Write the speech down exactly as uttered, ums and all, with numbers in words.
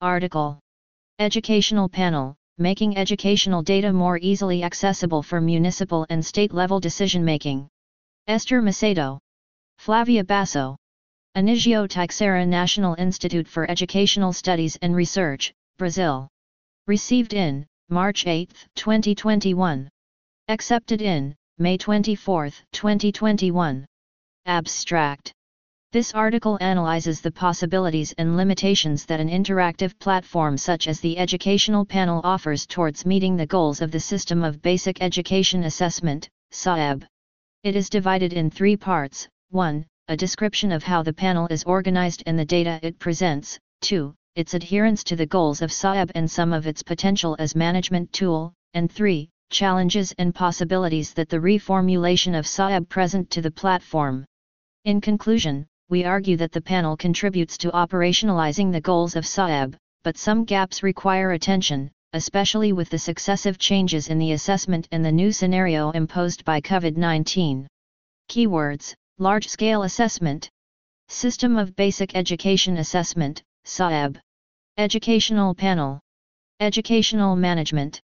Article. Educational Panel, Making Educational Data More Easily Accessible for Municipal and State-Level Decision-Making. Esther Macedo. Flavia Basso. Anigio Teixeira, National Institute for Educational Studies and Research, Brazil. Received in, March eighth, twenty twenty-one. Accepted in, May twenty-fourth, twenty twenty-one. Abstract. This article analyzes the possibilities and limitations that an interactive platform such as the Educational Panel offers towards meeting the goals of the System of Basic Education Assessment, S A B. It is divided in three parts: one. A description of how the panel is organized and the data it presents, two. Its adherence to the goals of S A B and some of its potential as management tool, and three. Challenges and possibilities that the reformulation of S A B present to the platform. In conclusion, we argue that the panel contributes to operationalizing the goals of S A B, but some gaps require attention, especially with the successive changes in the assessment and the new scenario imposed by COVID nineteen. Keywords: large-scale assessment, System of Basic Education Assessment, S A B, Educational Panel, Educational Management.